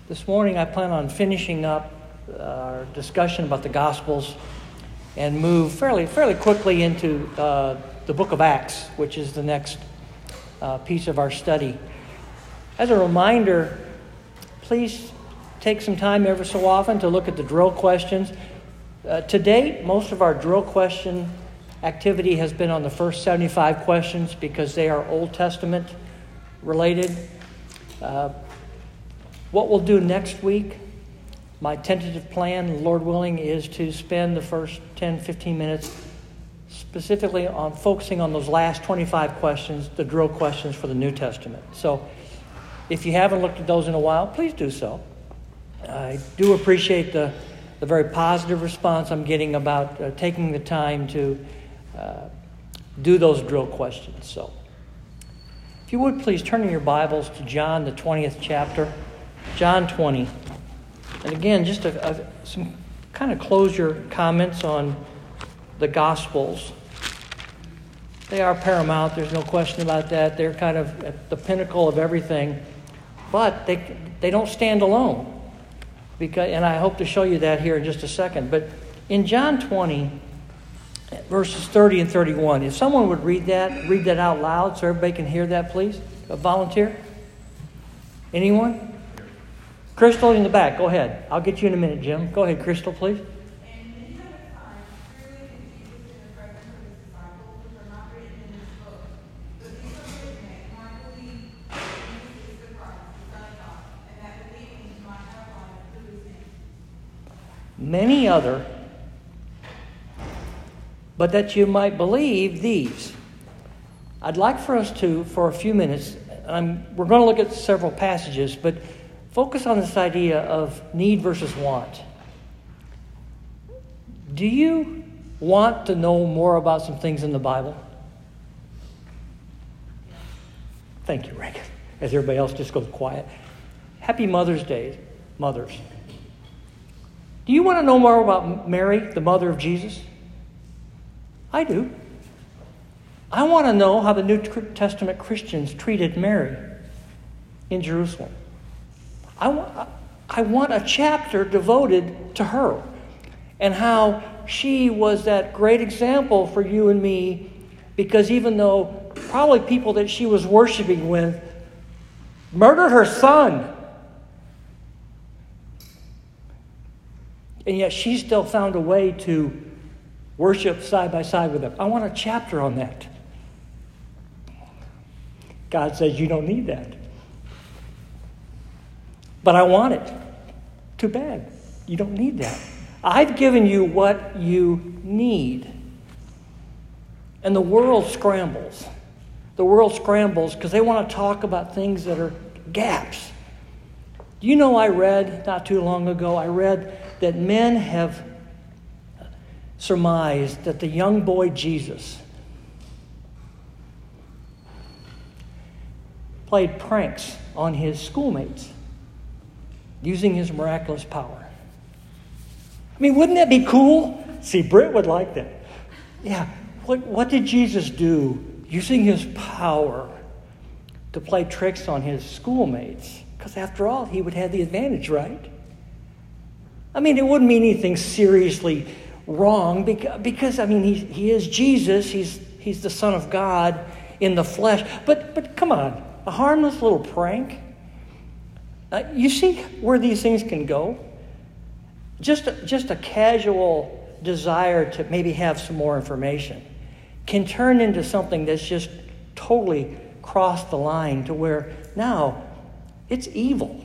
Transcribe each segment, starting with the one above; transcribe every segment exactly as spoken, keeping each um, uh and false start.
This morning I plan on finishing up our discussion about the Gospels and move fairly fairly quickly into uh, the book of Acts, which is the next uh, piece of our study. As a reminder, please take some time every so often to look at the drill questions. Uh, to date, most of our drill question activity has been on the first seventy-five questions because they are Old Testament related. Uh, what we'll do next week, my tentative plan, Lord willing, is to spend the first ten, fifteen minutes specifically on focusing on those last twenty-five questions, the drill questions for the New Testament. So if you haven't looked at those in a while, please do so. I do appreciate the, the very positive response I'm getting about uh, taking the time to uh, do those drill questions. So if you would please turn in your Bibles to John, the twentieth chapter, John twenty. And again, just a, a, some kind of closure comments on the Gospels. They are paramount, there's no question about that. They're kind of at the pinnacle of everything. But they they don't stand alone. Because, and I hope to show you that here in just a second. But in John twenty, verses thirty and thirty-one, if someone would read that, read that out loud so everybody can hear that, please. A volunteer? Anyone? Crystal in the back, go ahead. I'll get you in a minute, Jim. Go ahead, Crystal, please. Many other, but that you might believe these. I'd like for us to, for a few minutes, I'm, we're going to look at several passages, but focus on this idea of need versus want. Do you want to know more about some things in the Bible? Thank you, Reagan. As everybody else just goes quiet. Happy Mother's Day, mothers. Do you want to know more about Mary, the mother of Jesus? I do. I want to know how the New Testament Christians treated Mary in Jerusalem. I want, I want a chapter devoted to her and how she was that great example for you and me, because even though probably people that she was worshiping with murdered her son, and yet she still found a way to worship side by side with them. I want a chapter on that. God says you don't need that. But I want it. Too bad. You don't need that. I've given you what you need. And the world scrambles. The world scrambles because they want to talk about things that are gaps. Do you know I read, not too long ago, I read that men have surmised that the young boy Jesus played pranks on his schoolmates using his miraculous power. I mean, wouldn't that be cool? See, Britt would like that. Yeah, what, what did Jesus do using his power to play tricks on his schoolmates? Because after all, he would have the advantage, right? I mean, it wouldn't mean anything seriously wrong because, because I mean, he, he is Jesus. He's he's the Son of God in the flesh. But but come on, a harmless little prank. Uh, you see where these things can go? Just a, just a casual desire to maybe have some more information can turn into something that's just totally crossed the line to where now it's evil.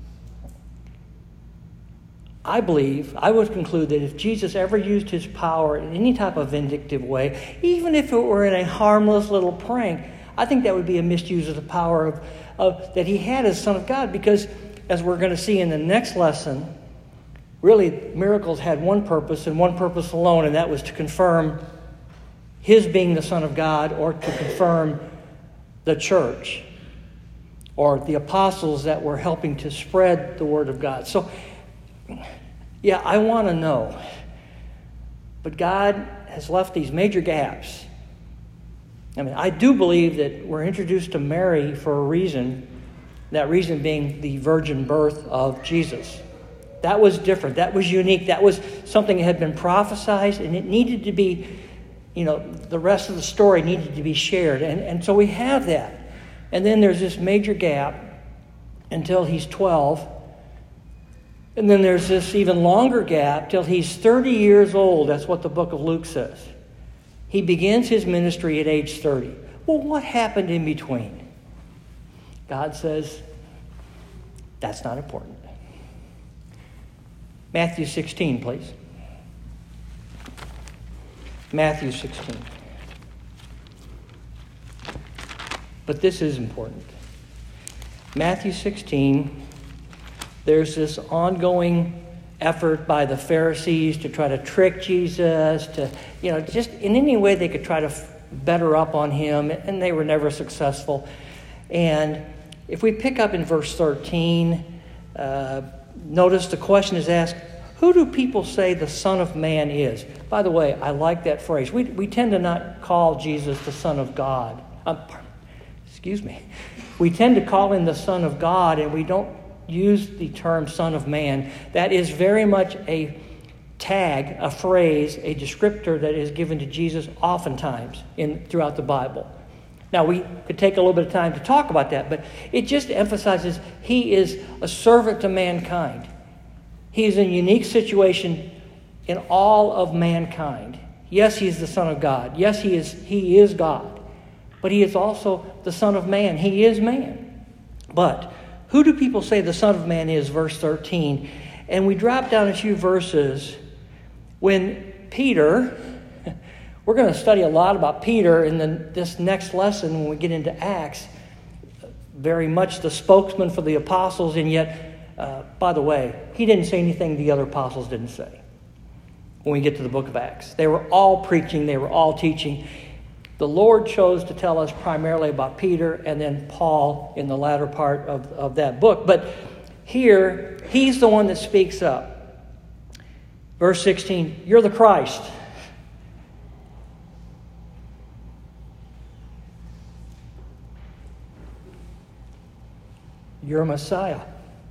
I believe, I would conclude that if Jesus ever used his power in any type of vindictive way, even if it were in a harmless little prank, I think that would be a misuse of the power of, of that he had as Son of God. Because as we're going to see in the next lesson, really miracles had one purpose and one purpose alone, and that was to confirm his being the Son of God, or to confirm the church or the apostles that were helping to spread the word of God. So, yeah, I want to know. But God has left these major gaps. I mean, I do believe that we're introduced to Mary for a reason, That reason being the virgin birth of Jesus. That was different. That was unique. That was something that had been prophesied, and it needed to be, you know, the rest of the story needed to be shared. And, and so we have that. And then there's this major gap until he's twelve. And then there's this even longer gap till he's thirty years old. That's what the book of Luke says. He begins his ministry at age thirty. Well, what happened in between? God says, that's not important. Matthew sixteen, please. Matthew sixteen. But this is important. Matthew sixteen, there's this ongoing effort by the Pharisees to try to trick Jesus, to, you know, just in any way they could try to better up on him, and they were never successful. And if we pick up in verse thirteen, uh, notice the question is asked, who do people say the Son of Man is? By the way, I like that phrase. We, we tend to not call Jesus the Son of God. Um, excuse me. We tend to call him the Son of God, and we don't use the term Son of Man. That is very much a tag, a phrase, a descriptor that is given to Jesus oftentimes in throughout the Bible. Now, we could take a little bit of time to talk about that, but it just emphasizes he is a servant to mankind. He is in a unique situation in all of mankind. Yes, he is the Son of God. Yes, he is, he is God. But he is also the Son of Man. He is man. But who do people say the Son of Man is? Verse thirteen. And we drop down a few verses when Peter, we're going to study a lot about Peter in the, this next lesson when we get into Acts. Very much the spokesman for the apostles, and yet, uh, by the way, he didn't say anything the other apostles didn't say when we get to the book of Acts. They were all preaching. They were all teaching. The Lord chose to tell us primarily about Peter and then Paul in the latter part of, of that book. But here, he's the one that speaks up. Verse sixteen, you're the Christ. You're Messiah.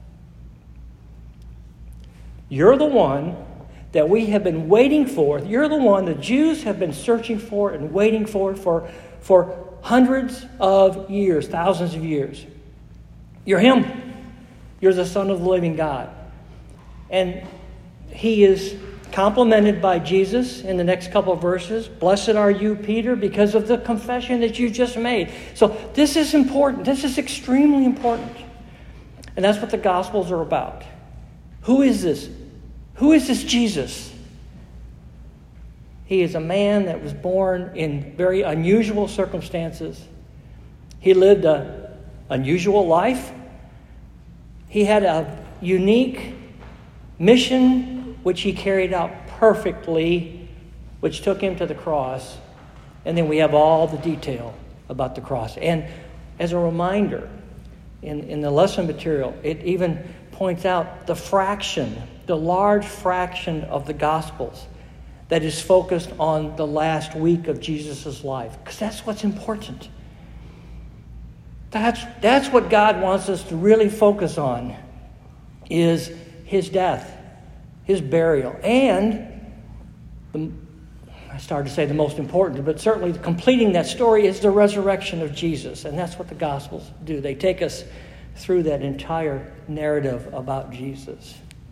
You're the one that we have been waiting for. You're the one the Jews have been searching for and waiting for for, for hundreds of years, thousands of years. You're him. You're the Son of the living God. And he is complimented by Jesus in the next couple of verses. Blessed are you, Peter, because of the confession that you just made. So this is important. This is extremely important. And that's what the Gospels are about. Who is this? Who is this Jesus? He is a man that was born in very unusual circumstances. He lived an unusual life. He had a unique mission which he carried out perfectly, which took him to the cross. And then we have all the detail about the cross. And as a reminder, in, in the lesson material, it even points out the fraction, the large fraction of the Gospels that is focused on the last week of Jesus' life. Because that's what's important. That's, that's what God wants us to really focus on, is his death, his burial, and the, I started to say the most important, but certainly completing that story is the resurrection of Jesus. And that's what the Gospels do. They take us through that entire narrative about Jesus.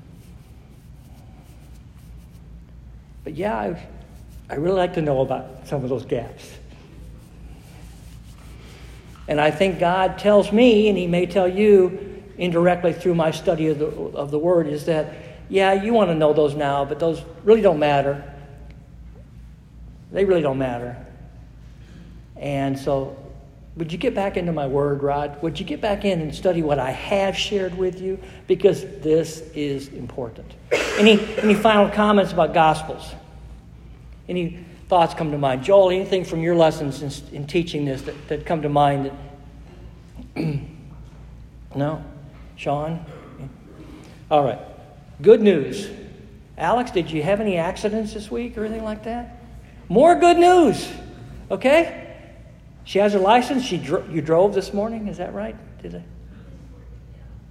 But yeah, I, I really like to know about some of those gaps. And I think God tells me, and he may tell you indirectly through my study of the, of the Word, is that, yeah, you want to know those now, but those really don't matter. They really don't matter. And so, would you get back into my Word, Rod? Would you get back in and study what I have shared with you? Because this is important. Any, any final comments about Gospels? Any thoughts come to mind? Joel, anything from your lessons in, in teaching this that, that come to mind? That no? Sean? All right. Good news. Alex, did you have any accidents this week or anything like that? More good news. Okay? She has her license. She dro- you drove this morning. Is that right? Did I?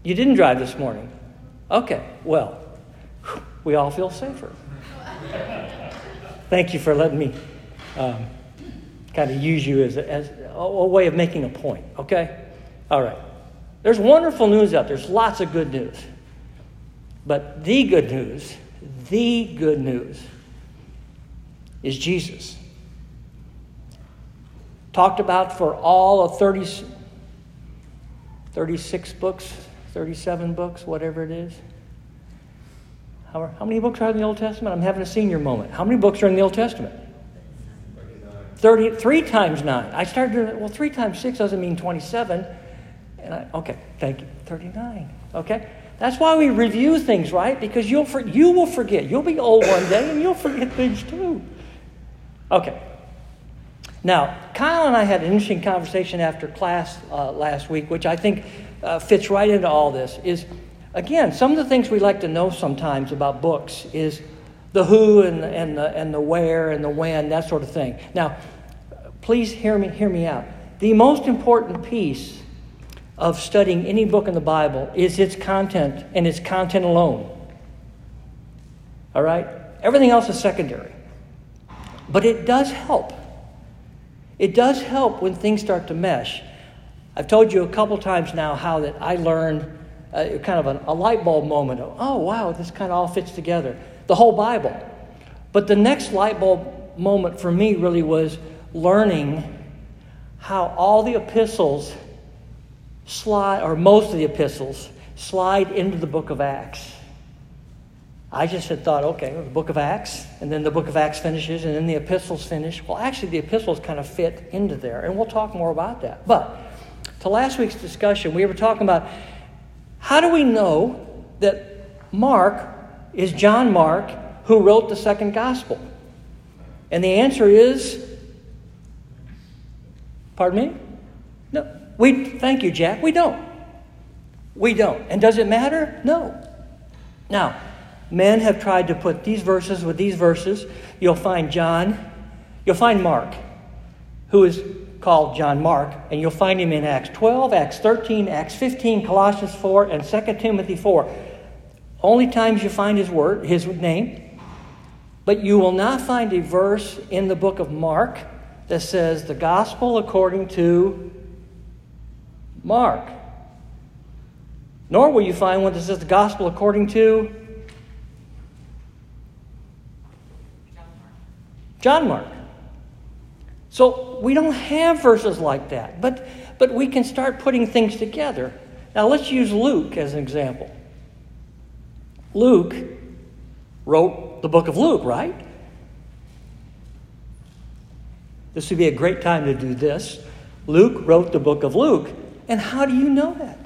You didn't drive this morning. Okay, well, we all feel safer. Thank you for letting me um, kind of use you as a, as a way of making a point, okay? All right. There's wonderful news out there. There's lots of good news. But the good news, the good news is Jesus. Talked about for all of thirty, thirty-six books, thirty-seven books, whatever it is. How, how many books are in the Old Testament? I'm having a senior moment. How many books are in the Old Testament? thirty, three times nine. I started doing it, well, three times six doesn't mean twenty-seven. And I, okay, thank you. thirty-nine. Okay? That's why we review things, right? Because you'll for, you will forget. You'll be old one day and you'll forget things too. Okay. Now, Kyle and I had an interesting conversation after class uh, last week, which I think uh, fits right into all this. Is, again, some of the things we like to know sometimes about books is the who and the, and the and the where and the when, that sort of thing. Now, please hear me hear me out. The most important piece of studying any book in the Bible is its content and its content alone. All right? Everything else is secondary. But it does help. It does help when things start to mesh. I've told you a couple times now how that I learned uh, kind of a, a light bulb moment of, oh, wow, this kind of all fits together. The whole Bible. But the next light bulb moment for me really was learning how all the epistles slide, or most of the epistles, slide into the book of Acts. I just had thought, okay, the book of Acts, and then the book of Acts finishes, and then the epistles finish. Well, actually, the epistles kind of fit into there, and we'll talk more about that. But to last week's discussion, we were talking about how do we know that Mark is John Mark, who wrote the second gospel? And the answer is, pardon me? No. We, thank you, Jack. We don't. We don't. And does it matter? No. Now, men have tried to put these verses with these verses. You'll find John, you'll find Mark, who is called John Mark, and you'll find him in Acts twelve, Acts thirteen, Acts fifteen, Colossians four, and Second Timothy four. Only times you find his word, his name. But you will not find a verse in the book of Mark that says the gospel according to Mark. Nor will you find one that says the gospel according to John Mark. So we don't have verses like that, but but we can start putting things together. Now let's use Luke as an example. Luke wrote the book of Luke, right? This would be a great time to do this. Luke wrote the book of Luke. And how do you know that?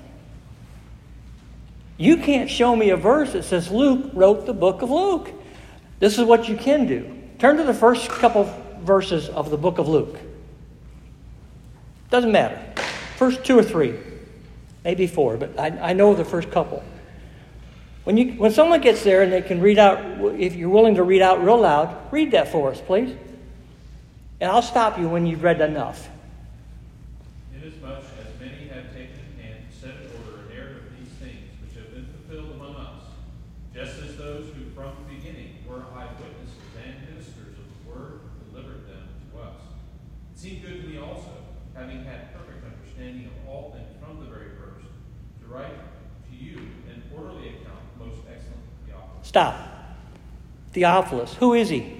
You can't show me a verse that says Luke wrote the book of Luke. This is what you can do. Turn to the first couple verses of the book of Luke. Doesn't matter. First two or three. Maybe four, but I, I know the first couple. When you when someone gets there and they can read out, if you're willing to read out real loud, read that for us, please. And I'll stop you when you've read enough. Inasmuch as many have taken and set in order a narrative of these things which have been fulfilled among us, just as those who from the beginning were eyewitnesses and ministers of the word delivered them to us. It seemed good to me also, having had perfect understanding of all things from the very first, to write to you an orderly account, most excellent Theophilus. Stop. Theophilus. Who is he?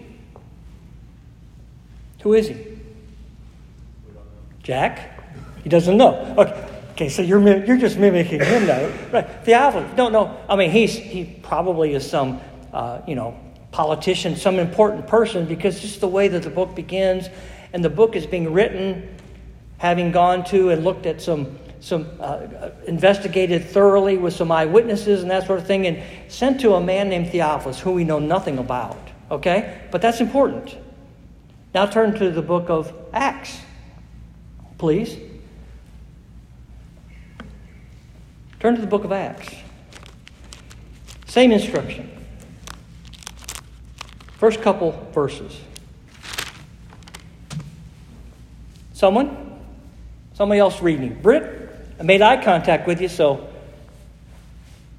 Who is he? We don't know. Jack? He doesn't know. Okay, okay. So you're you're just mimicking him now, right? Theophilus. Don't know. I mean, he's he probably is some uh, you know politician, some important person, because just the way that the book begins, and the book is being written, having gone to and looked at some some uh, investigated thoroughly with some eyewitnesses and that sort of thing, and sent to a man named Theophilus, who we know nothing about. Okay, but that's important. Now turn to the book of Acts, please. Turn to the book of Acts. Same instruction. First couple verses. Someone? Somebody else reading. Britt, I made eye contact with you, so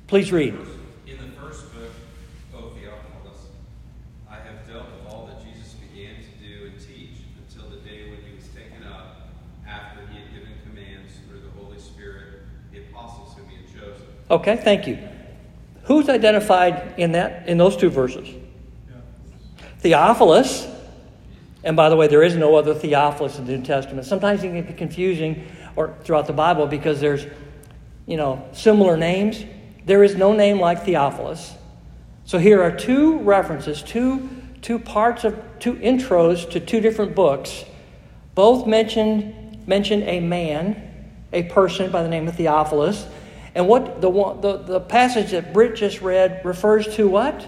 Please read. In the first book, O Theophilus, I have dealt with all that Jesus began to do and teach until the day when he was taken up, after he had given commands through the Holy Spirit, the apostles whom he had chosen. Okay, thank you. Who's identified in that in those two verses? Theophilus. And by the way, there is no other Theophilus in the New Testament. Sometimes it can be confusing or throughout the Bible because there's, you know, similar names. There is no name like Theophilus. So here are two references, two, two parts of, two intros to two different books. Both mention, mention a man, a person by the name of Theophilus. And what the, the, the passage that Britt just read refers to what?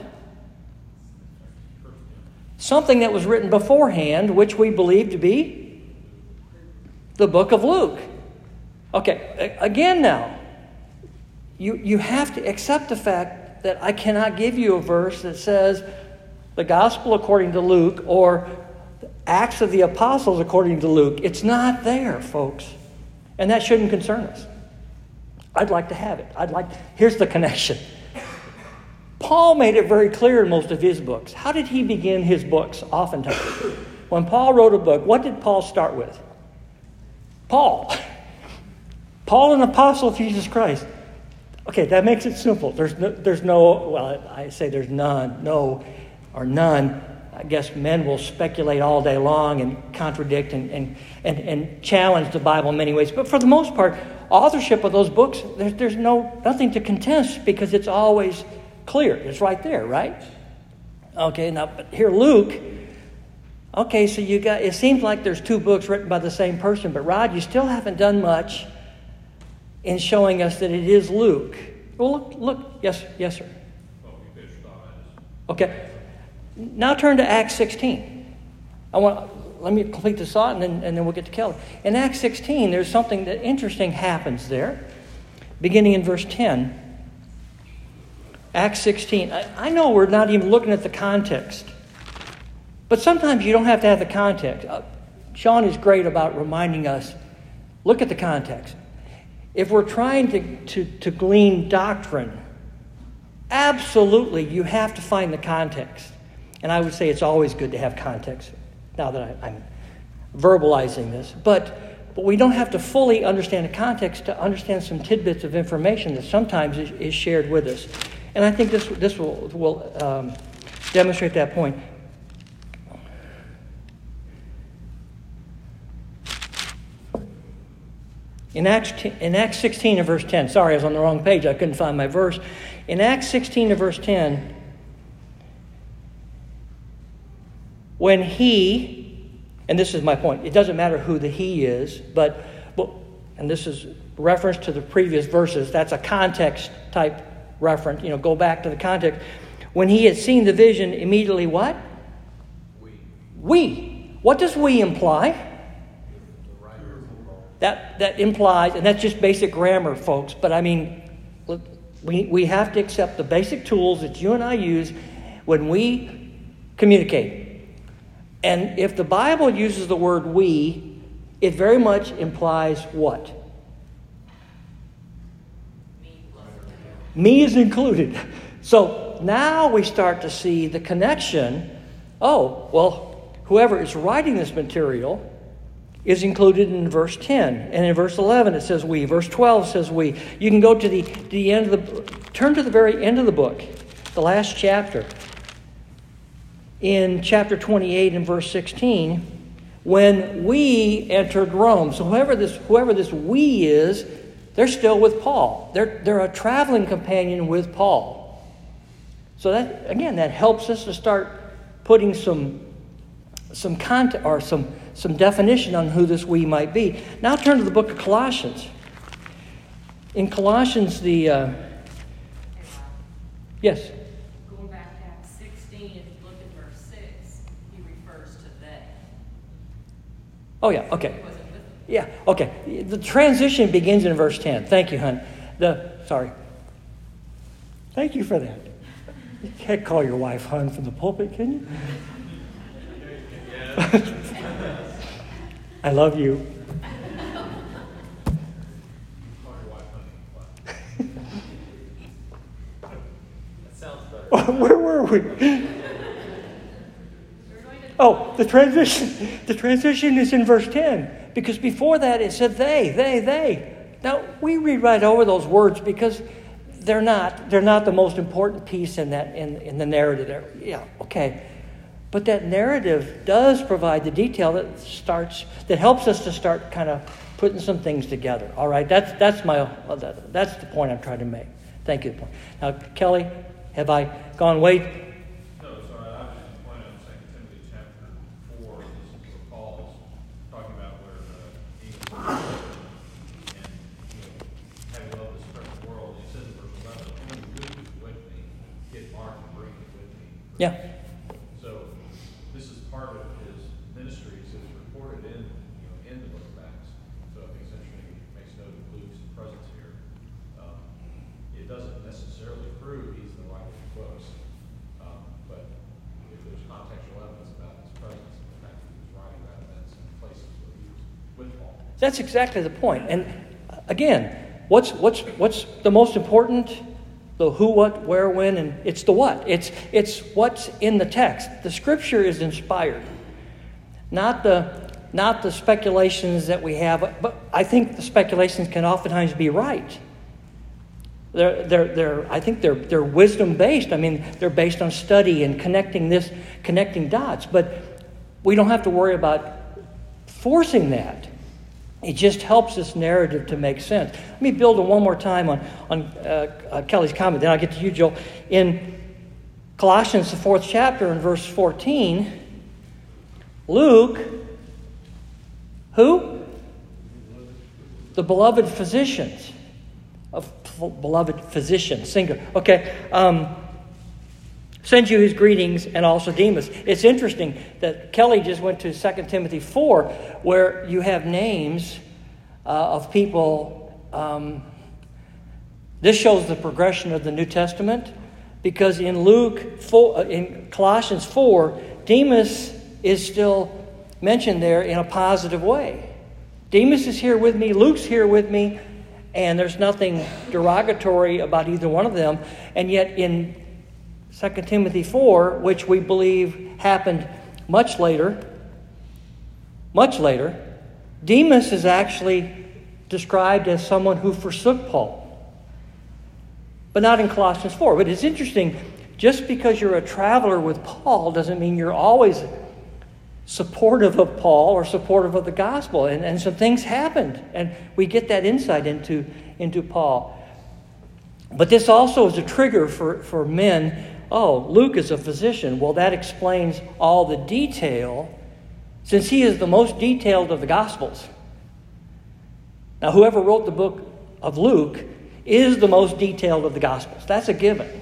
Something that was written beforehand, which we believe to be the book of Luke. Okay, again now, you, you have to accept the fact that I cannot give you a verse that says the gospel according to Luke or Acts of the Apostles according to Luke. It's not there, folks. And that shouldn't concern us. I'd like to have it. I'd like. Here's the connection. Paul made it very clear in most of his books. How did he begin his books oftentimes? When Paul wrote a book, what did Paul start with? Paul. Paul, an apostle of Jesus Christ. Okay, that makes it simple. There's no, there's no, well, I say there's none, no, or none. I guess men will speculate all day long and contradict and, and, and, and challenge the Bible in many ways. But for the most part, authorship of those books, there's, there's no nothing to contest because it's always clear. It's right there, right? Okay, now but here Luke. Okay, so you got, it seems like there's two books written by the same person, but Rod, you still haven't done much in showing us that it is Luke. Well, look, look, yes, yes, sir. Okay, now turn to Acts sixteen. I want, let me complete this thought, and then and then we'll get to Kelly. In Acts sixteen, there's something that interesting happens there, beginning in verse ten. Acts sixteen. I, I know we're not even looking at the context. But sometimes you don't have to have the context. Uh, Sean is great about reminding us, look at the context. If we're trying to, to, to glean doctrine, absolutely you have to find the context. And I would say it's always good to have context, now that I, I'm verbalizing this. But, but we don't have to fully understand the context to understand some tidbits of information that sometimes is, is shared with us. And I think this this will will um, demonstrate that point. In Acts in Acts sixteen and verse ten. Sorry, I was on the wrong page. I couldn't find my verse. In Acts sixteen and verse ten, when he, and this is my point. It doesn't matter who the he is, but, but and this is reference to the previous verses. That's a context type reference, you know, go back to the context. When he had seen the vision, immediately what? We. We. What does we imply? That that implies, and that's just basic grammar, folks, but I mean, look, we, we have to accept the basic tools that you and I use when we communicate. And if the Bible uses the word we, it very much implies what? Me is included. So now we start to see the connection. Oh, well, whoever is writing this material is included in verse ten. And in verse eleven it says we. Verse twelve says we. You can go to the, the end of the, turn to the very end of the book, the last chapter. In chapter twenty-eight and verse sixteen, when we entered Rome. So whoever this, whoever this we is, they're still with Paul. They're, they're a traveling companion with Paul. So that, again, that helps us to start putting some some content or some, some definition on who this we might be. Now turn to the book of Colossians. In Colossians, the... Uh, yes? Going back to Acts sixteen, if you look at verse six, he refers to they. Oh, yeah, okay. Yeah, okay. The transition begins in verse ten. Thank you, hon. The sorry. Thank you for that. You can't call your wife hon from the pulpit, can you? I love you. Where were we? Oh, the transition. The transition is in verse ten. Because before that it said they, they, they. Now, we read right over those words because they're not they're not the most important piece in that in, in the narrative there. Yeah, okay. But that narrative does provide the detail that starts that helps us to start kind of putting some things together. All right, that's that's my that's the point I'm trying to make. Thank you. Now, Kelly, have I gone way? No, sorry. I was just pointing out Second Timothy chapter four. This is where Paul is talking about where uh, he was and you know having loved this present world. He says in verse eleven, "Only Luke is with me. Get Mark and bring him with me." Yeah. So this is part of his ministry. So it's recorded in you know in the book of Acts. So I think essentially it makes note of Luke's presence here. Um, it doesn't necessarily prove he's the writer of the books, um, but if there's contextual evidence about his presence and the fact that he was writing about events and places where he was with Paul. That's exactly the point. And uh, again, what's what's what's the most important? The who, what, where, when, and it's the what. It's it's what's in the text. The Scripture is inspired, not the not the speculations that we have. But I think the speculations can oftentimes be right. They're they're they're. I think they're they're wisdom based. I mean, they're based on study and connecting this connecting dots. But we don't have to worry about forcing that. It just helps this narrative to make sense. Let me build on one more time on, on uh, uh, Kelly's comment, then I'll get to you, Joel. In Colossians, the fourth chapter, in verse fourteen, Luke, who? The beloved physicians. Of beloved physician, singular. Okay. Um, sends you his greetings and also Demas. It's interesting that Kelly just went to Second Timothy four, where you have names uh, of people. Um, this shows the progression of the New Testament, because in Luke four, uh, in Colossians four, Demas is still mentioned there in a positive way. Demas is here with me. Luke's here with me. And there's nothing derogatory about either one of them. And yet in Second Timothy four, which we believe happened much later, much later, Demas is actually described as someone who forsook Paul. But not in Colossians four. But it's interesting, just because you're a traveler with Paul doesn't mean you're always supportive of Paul or supportive of the gospel. And, and some things happened. And we get that insight into, into Paul. But this also is a trigger for, for men. Oh, Luke is a physician. Well, that explains all the detail, since he is the most detailed of the gospels. Now, whoever wrote the book of Luke is the most detailed of the gospels. That's a given.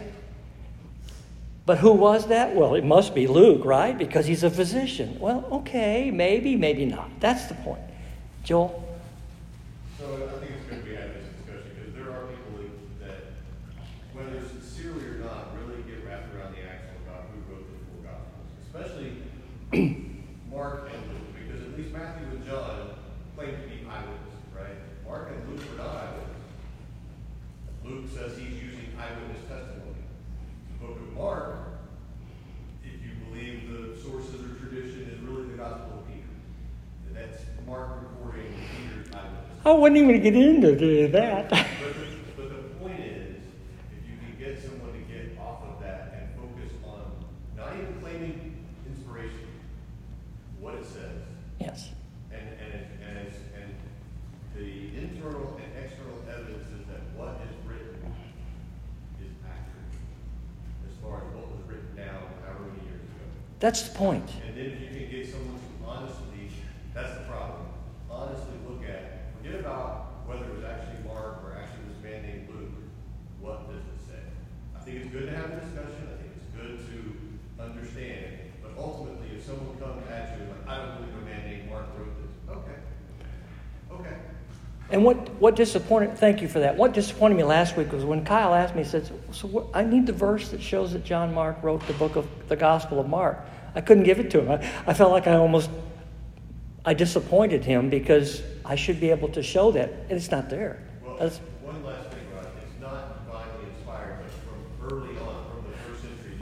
But who was that? Well, it must be Luke, right? Because he's a physician. Well, okay, maybe, maybe not. That's the point. Joel? So I think it's good we have this discussion, because there are people that, whether sincerely or not, really get wrapped around the axle about who wrote the four Gospels, especially Mark and Luke, because at least Matthew and John claim to be eyewitnesses, right? Mark and Luke were not eyewitnesses. Luke says he's using eyewitness testimony. The book of Mark, if you believe the sources or tradition, is really the Gospel of Peter. And that's Mark recording Peter's eyewitness. I wasn't even going to get into that. But the, but the point is, if you can get someone to get off of that and focus on not even claiming inspiration, what it says, Yes. and and it, and, it's, and the internal and external evidence is that what is written is accurate as far as what was written down however many years ago. That's the point. And then if you can get someone to honestly, that's the problem, honestly look at, forget about whether it was actually Mark or actually this man named Luke, what does it say? I think it's good to have a discussion, I think it's good to understand, but ultimately if someone comes at you like, I don't believe a man named Mark wrote this, okay, okay. And what, what disappointed, thank you for that. What disappointed me last week was when Kyle asked me, he said, so what, I need the verse that shows that John Mark wrote the book of the Gospel of Mark. I couldn't give it to him. I, I felt like I almost, I disappointed him because I should be able to show that, and it's not there. Well, That's, one last thing, Rod, it's not divinely inspired, but from early on, from the first century,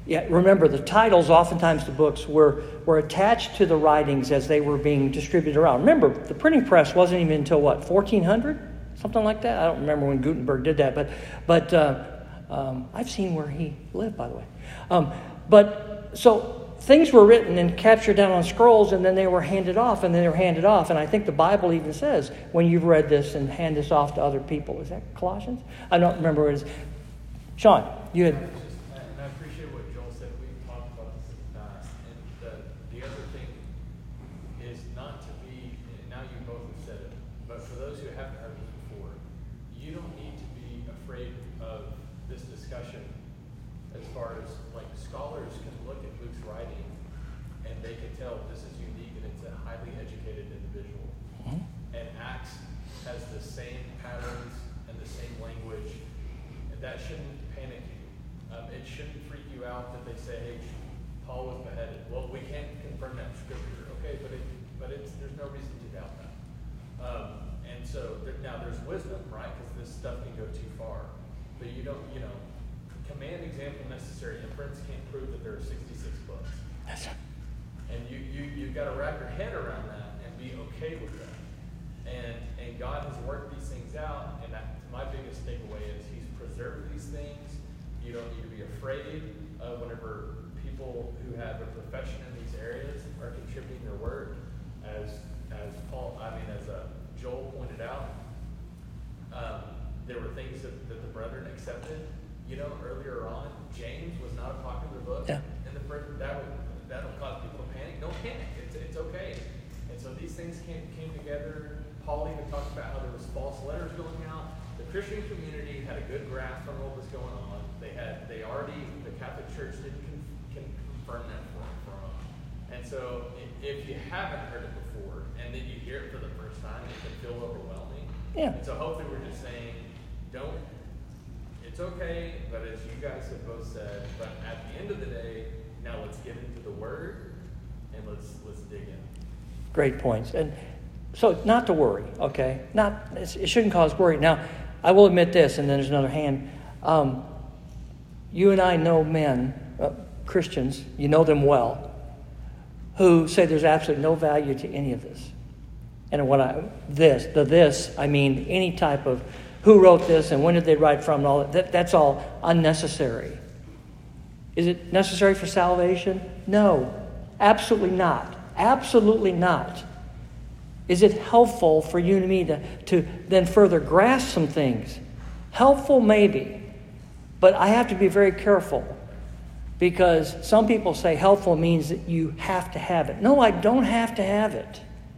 Yeah, remember, the titles, oftentimes the books, were, were attached to the writings as they were being distributed around. Remember, the printing press wasn't even until, what, fourteen hundred? Something like that? I don't remember when Gutenberg did that, but but uh, um, I've seen where he lived, by the way. Um, but, so, things were written and captured down on scrolls, and then they were handed off, and then they were handed off. And I think the Bible even says, when you've read this, and hand this off to other people. Is that Colossians? I don't remember what it is. Sean, you had... And I appreciate what Joel said. We've talked about this in the past. And the, the other thing is not to be, and now you both have said it, but for those who haven't heard this before, you don't need to be afraid of this discussion as far as, like, scholars can look at Luke's writing and they can tell this is unique and it's a highly educated individual. Mm-hmm. And Acts has the same patterns and the same language, and that shouldn't panic you. Um, it shouldn't freak you out that they say, hey, Paul was beheaded. Well, we can't confirm that in Scripture. Okay, but it, but it's there's no reason to doubt that. Um, and so there, now there's wisdom, right? Because this stuff can go too far. But you don't, you know, command, example necessary. Inference can't prove that there are sixty-six books. That's right. And you, you, you've got to wrap your head around that and be okay with that. And and God has worked these things out, and that, my biggest takeaway is He's preserved these things. You don't need to be afraid uh, whenever people who have a profession in these areas are contributing their work. As as Paul, I mean, as uh, Joel pointed out, um, there were things that, that the brethren accepted. You know, earlier on, James was not a popular book, yeah. and the that would that would cause people to panic. Don't panic; it's it's okay. And so these things came came together. Paul even talked about how there was false letters going out. The Christian community had a good grasp on what was going on. They had they already the Catholic Church did con, can confirm that for for them. And so if, if you haven't heard it before, and then you hear it for the first time, it can feel overwhelming. Yeah. And so hopefully we're just saying, don't. It's okay, but as you guys have both said, but at the end of the day, now let's get into the Word and let's let's dig in. Great points. And so, not to worry, okay? Not it shouldn't cause worry. Now, I will admit this, and then there's another hand. Um, you and I know men, uh, Christians, you know them well, who say there's absolutely no value to any of this. And when I this the this, I mean any type of who wrote this and when did they write from and all that, that that's all unnecessary. Is it necessary for salvation? No, absolutely not. Absolutely not. Is it helpful for you and me to, to then further grasp some things? Helpful maybe, but I have to be very careful because some people say helpful means that you have to have it. No, I don't have to have it.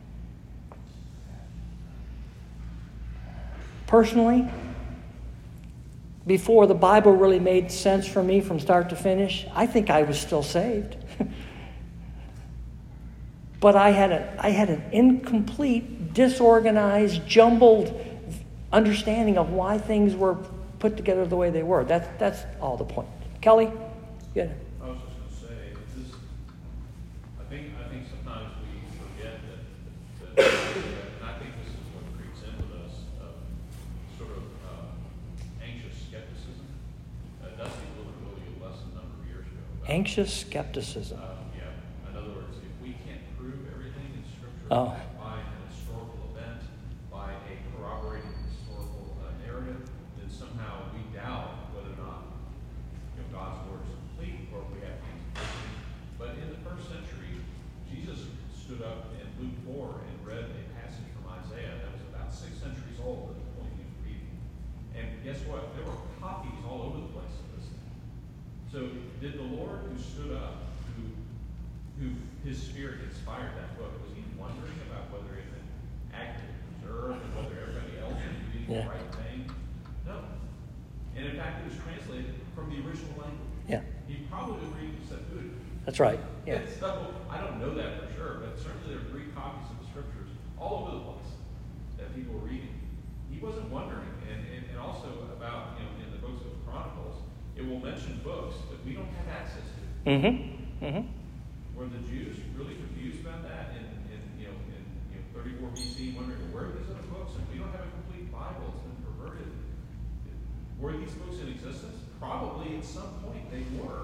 Personally, before the Bible really made sense for me from start to finish, I think I was still saved. But I had a I had an incomplete, disorganized, jumbled understanding of why things were put together the way they were. That's that's all the point. Kelly? Yeah. I was just going to say, this, I think I think sometimes we forget that, that, and I think this is what creeps in with us, uh, sort of uh, anxious skepticism. Uh, Dusty Willard wrote a lesson a number of years ago. About, Anxious skepticism. Uh, yeah. In other words, if we can't prove everything in Scripture Oh. by an historical event, by a corroborating historical uh, narrative, then somehow we doubt whether or not you know, God's word is complete or we have things missing. But in the first century, Jesus stood up in Luke four and read a passage from Isaiah that was about six centuries old at the point he was reading. And guess what? There were copies all over the place of this thing. So did the Lord who stood up, who who his spirit inspired that book, was he wondering about whether it had been accurately preserved and whether everybody else was reading Yeah. the right thing? No. And in fact, it was translated from the original language. Yeah. He probably was reading Septuagint. That's right. Yeah. And so, I don't know that for sure, but certainly there are Greek copies of the Scriptures all over the place that people were reading. He wasn't wondering. And, and, and also about, you know, in the books of the Chronicles, it will mention books that we don't have access to. Mm-hmm. Mm-hmm. Were the Jews really confused about that in, in you know in you know, thirty-four B C, wondering where are these other books? And we don't have a complete Bible. It's been perverted. Were these books in existence? Probably at some point they were.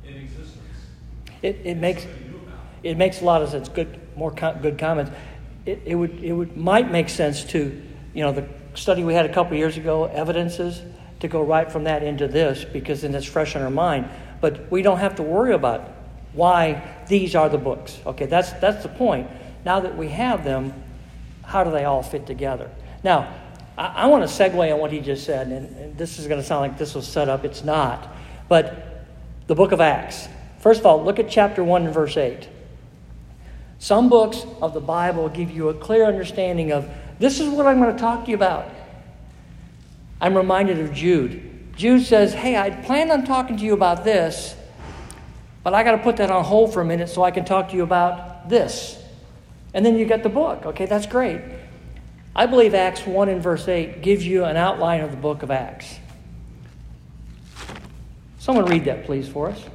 in existence. It, it makes Somebody knew about it. it makes a lot of sense. Good, more com- good comments. It, it would it would might make sense to, you know, the study we had a couple of years ago, evidences, to go right from that into this, because then it's fresh in our mind. But we don't have to worry about why these are the books. Okay, that's that's the point. Now that we have them, how do they all fit together? Now, I, I want to segue on what he just said, and, and this is going to sound like this was set up. It's not. But the book of Acts. First of all, look at chapter one and verse eight. Some books of the Bible give you a clear understanding of, this is what I'm going to talk to you about. I'm reminded of Jude. Jude says, hey, I planned on talking to you about this, but I got to put that on hold for a minute so I can talk to you about this. And then you get the book. Okay, that's great. I believe Acts one and verse eight gives you an outline of the book of Acts. Someone read that, please, for us.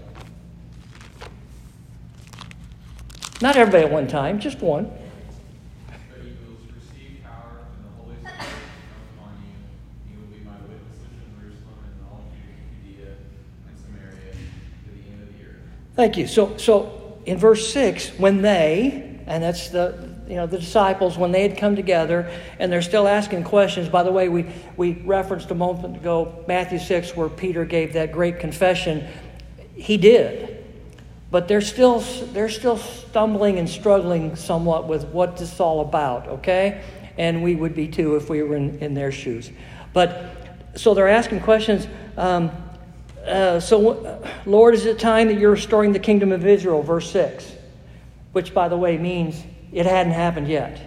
Not everybody at one time, just one. But you will receive power when the Holy Spirit comes upon you. You will be my witnesses in Jerusalem and all Judea and Samaria to the end of the earth. Thank you. So, so in verse six, when they, and that's the you know the disciples, when they had come together, and they're still asking questions. By the way, we we referenced a moment ago Matthew six, where Peter gave that great confession. He did. But they're still they're still stumbling and struggling somewhat with what this is all about, okay? And we would be too if we were in, in their shoes. But so they're asking questions. Um, uh, so, Lord, is it time that you're restoring the kingdom of Israel? Verse six, which, by the way, means it hadn't happened yet.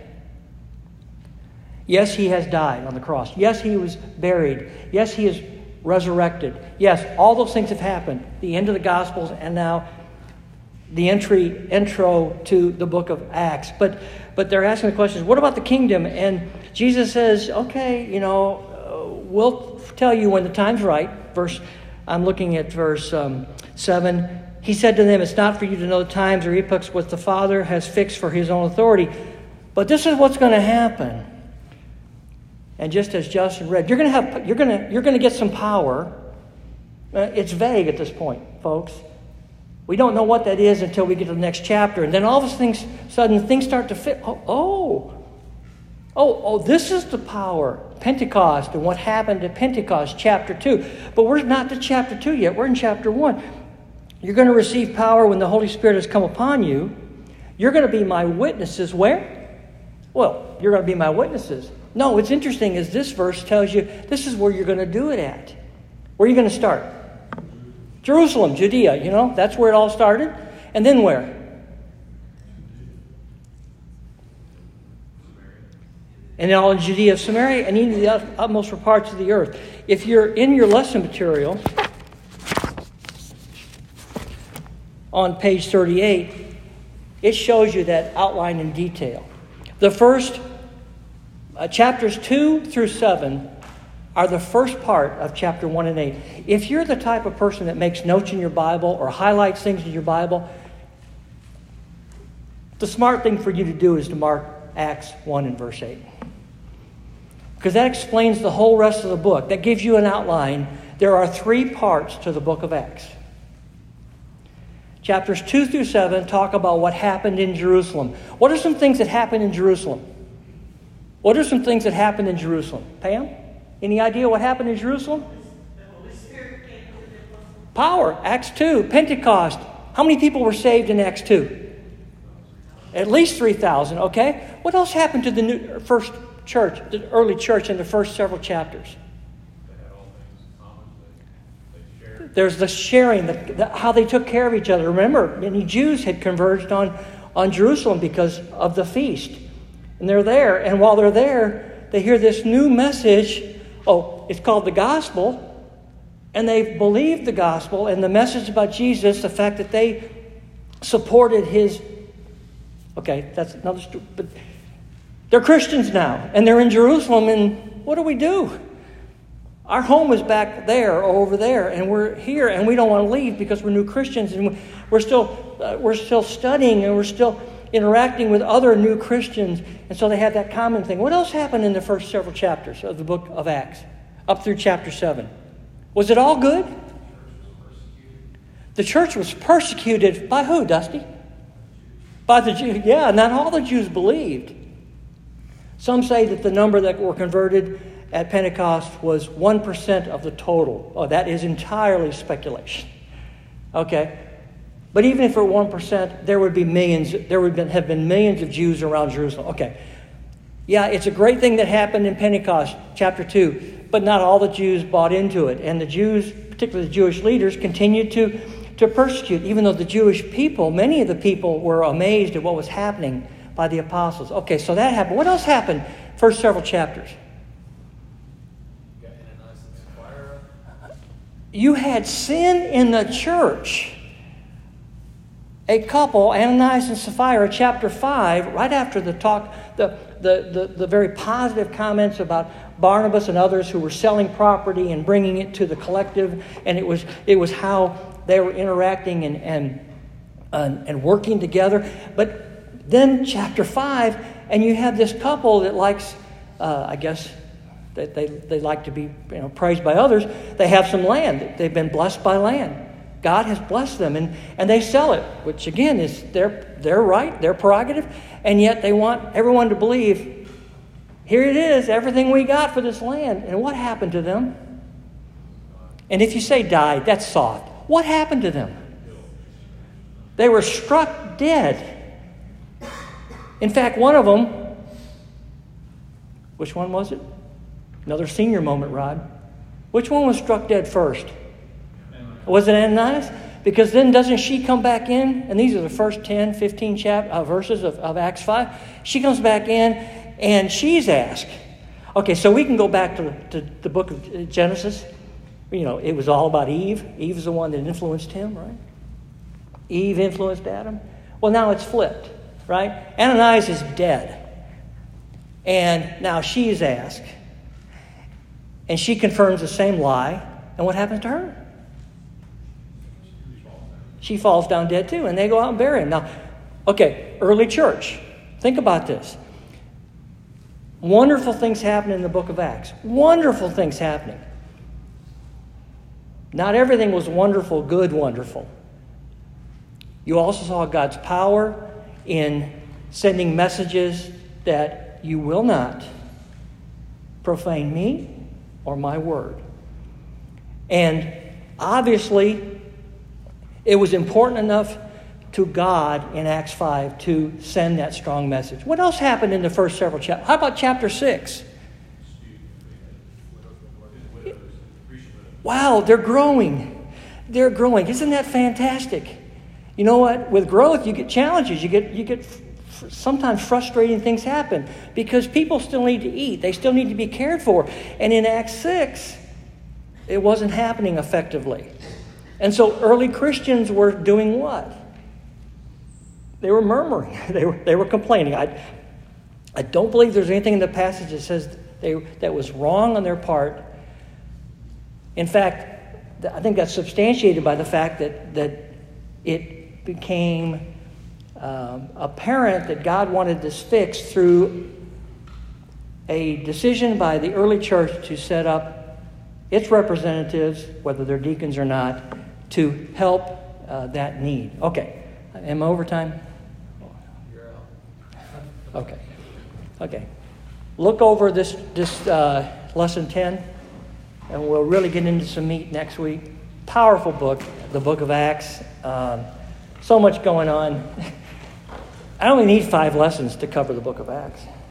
Yes, he has died on the cross. Yes, he was buried. Yes, he is resurrected. Yes, all those things have happened. The end of the Gospels, and now the entry intro to the book of Acts. But but they're asking the questions, what about the kingdom? And Jesus says, okay, you know, uh, we'll tell you when the time's right. Verse, I'm looking at verse um, seven. He said to them, it's not for you to know the times or epochs which the Father has fixed for his own authority. But this is what's going to happen. And just as Justin read, you're going to have you're going to you're going to get some power. Uh, it's vague at this point, folks. We don't know what that is until we get to the next chapter. And then all of a sudden, things start to fit. Oh, oh, oh, oh, this is the power. Pentecost and what happened at Pentecost, chapter two. But we're not to chapter two yet. We're in chapter one. You're going to receive power when the Holy Spirit has come upon you. You're going to be my witnesses. Where? Well, you're going to be my witnesses. No, what's interesting is this verse tells you this is where you're going to do it at. Where are you going to start? Jerusalem, Judea, you know, that's where it all started. And then where? And then all in Judea, Samaria, and even the utmost parts of the earth. If you're in your lesson material, on page thirty-eight, it shows you that outline in detail. The first uh, chapters two through seven are the first part of chapter one and eight. If you're the type of person that makes notes in your Bible or highlights things in your Bible, the smart thing for you to do is to mark Acts one and verse eight. Because that explains the whole rest of the book. That gives you an outline. There are three parts to the book of Acts. Chapters two through seven talk about what happened in Jerusalem. What are some things that happened in Jerusalem? What are some things that happened in Jerusalem? Pam? Any idea what happened in Jerusalem? The Holy Spirit came to them. Power. Acts two. Pentecost. How many people were saved in Acts two? At least three thousand. Okay. What else happened to the new, first church, the early church in the first several chapters? They had all things in common. They, they shared. There's the sharing, the, the, how they took care of each other. Remember, many Jews had converged on, on Jerusalem because of the feast. And they're there. And while they're there, they hear this new message. Oh, it's called the gospel. And they've believed the gospel and the message about Jesus, the fact that they supported his... Okay, that's another story. But they're Christians now. And they're in Jerusalem. And what do we do? Our home is back there or over there. And we're here. And we don't want to leave because we're new Christians. And we're still, uh, we're still studying. And we're still interacting with other new Christians. And so they have that common thing. What else happened in the first several chapters of the book of Acts? Up through chapter seven. Was it all good? The church was persecuted by who, Dusty? By the Jews. Yeah, not all the Jews believed. Some say that the number that were converted at Pentecost was one percent of the total. Oh, that is entirely speculation. Okay? But even if it were one percent, there would be millions, there would have been millions of Jews around Jerusalem. Okay. Yeah, it's a great thing that happened in Pentecost, chapter two, but not all the Jews bought into it. And the Jews, particularly the Jewish leaders, continued to, to persecute, even though the Jewish people, many of the people were amazed at what was happening by the apostles. Okay, so that happened. What else happened? First several chapters. You had sin in the church. A couple, Ananias and Sapphira, chapter five, right after the talk, the, the, the, the very positive comments about Barnabas and others who were selling property and bringing it to the collective, and it was it was how they were interacting and and and, and working together. But then chapter five, and you have this couple that likes, uh, I guess, that they, they like to be you know praised by others. They have some land. They've been blessed by land. God has blessed them, and, and they sell it, which again is their their right, their prerogative, and yet they want everyone to believe, here it is, everything we got for this land. And what happened to them? And if you say died, that's soft. What happened to them? They were struck dead. In fact, one of them, which one was it? Another senior moment, Rod. Which one was struck dead first? Was it Ananias? Because then doesn't she come back in? And these are the first ten, fifteen chap- uh, verses of, of Acts five. She comes back in and she's asked. Okay, so we can go back to, to the book of Genesis. You know, it was all about Eve. Eve is the one that influenced him, right? Eve influenced Adam. Well, now it's flipped, right? Ananias is dead. And now she's asked. And she confirms the same lie. And what happens to her? She falls down dead too, and they go out and bury him. Now, okay, early church. Think about this. Wonderful things happen in the book of Acts. Wonderful things happening. Not everything was wonderful, good, wonderful. You also saw God's power in sending messages that you will not profane me or my word. And obviously, it was important enough to God in Acts five to send that strong message. What else happened in the first several chapters? How about chapter six? Wow, they're growing. They're growing. Isn't that fantastic? You know what? With growth, you get challenges. You get you get f- sometimes frustrating things happen because people still need to eat. They still need to be cared for. And in Acts six, it wasn't happening effectively. And so early Christians were doing what? They were murmuring. They were they were complaining. I, I don't believe there's anything in the passage that says they, that was wrong on their part. In fact, I think that's substantiated by the fact that, that it became um, apparent that God wanted this fixed through a decision by the early church to set up its representatives, whether they're deacons or not, to help uh, that need. Okay. Am I over time? Okay. Okay. Look over this, this uh, lesson ten, and we'll really get into some meat next week. Powerful book, the book of Acts. Um, so much going on. I only need five lessons to cover the book of Acts.